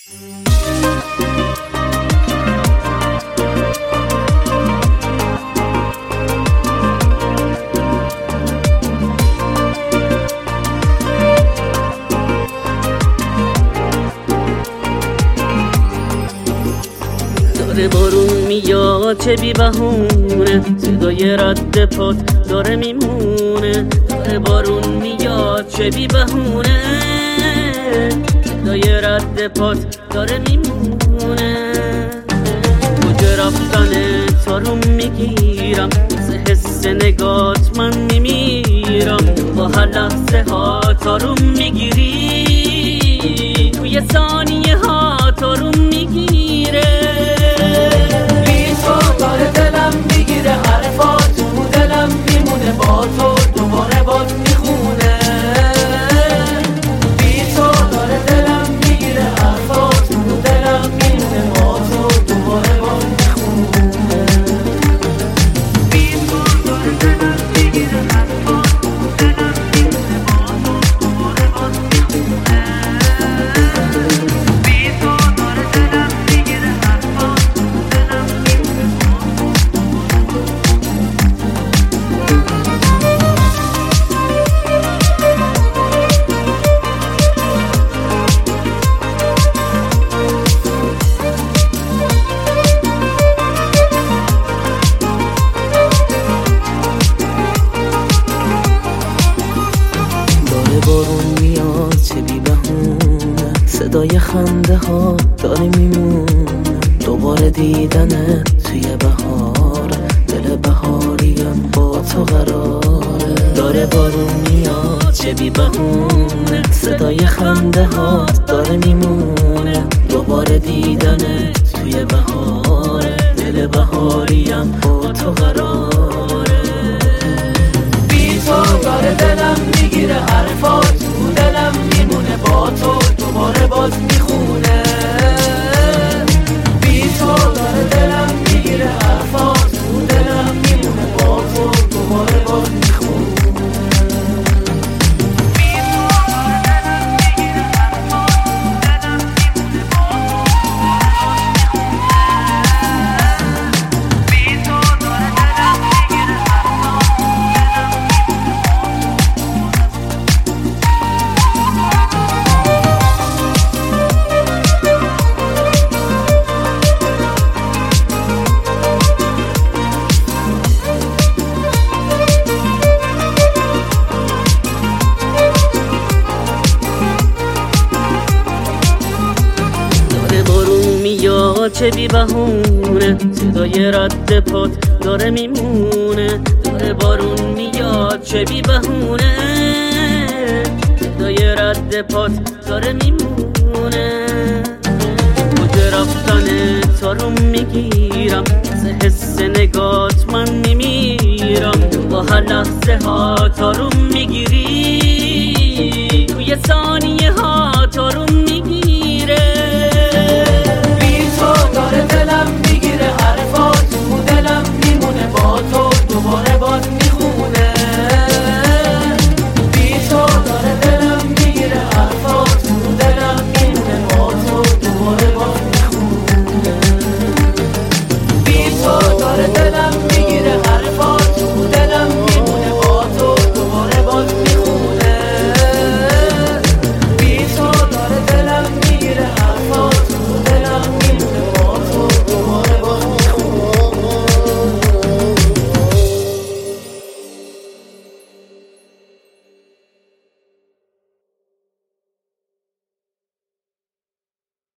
داره بارون میاد چه بی بهونه، صدای رد پات داره میمونه. داره بارون میاد چه بی بهونه، صدای رد پات داره میمونه. کجا رفتنه تارو میگیرم، مثل حس نگات من میمیرم. با هر لحظه ها تارو میگیری، توی ثانیه ها تارو میگیره. داره دلم میگیره، حرفات تو دلم میمونه، با تو دوباره باز میخونه. بی تو داره دلم میگیره، حرفات تو دلم میمونه، با تو دوباره باز میخونه. بی تو داره دلم میگیره، حرفات تو دلم میمونه، با تو دوباره باز میخونه. بی تو داره دلم میگیره، حرفات تو دلم میمونه. بارون میاد چه بی بهونه، صدای خنده ها داره میمونه. دوباره دیدنت توی بهار، دل بهاریم با تو قراره. داره بارون میاد چه بی بهونه، صدای خنده ها داره میمونه. دوباره دیدنت توی بهار، دل بهاریم با تو قراره. بی تو داره دلم میگیره، حرفات تو دلم میمونه، با تو دوباره باز میخونه. بی تو داره دلم میگیره، حرفات تو دلم میمونه، با تو دوباره باز میخونه. چه بی بهونه، صدای رد پات داره میمونه. داره بارون میاد چه بی بهونه، صدای رد پات داره میمونه. کجا رفتنه تارو میگیرم، مثل حس نگات من میمیرم. با هر لحظه ها تارو میگیری، توی ثانیه ها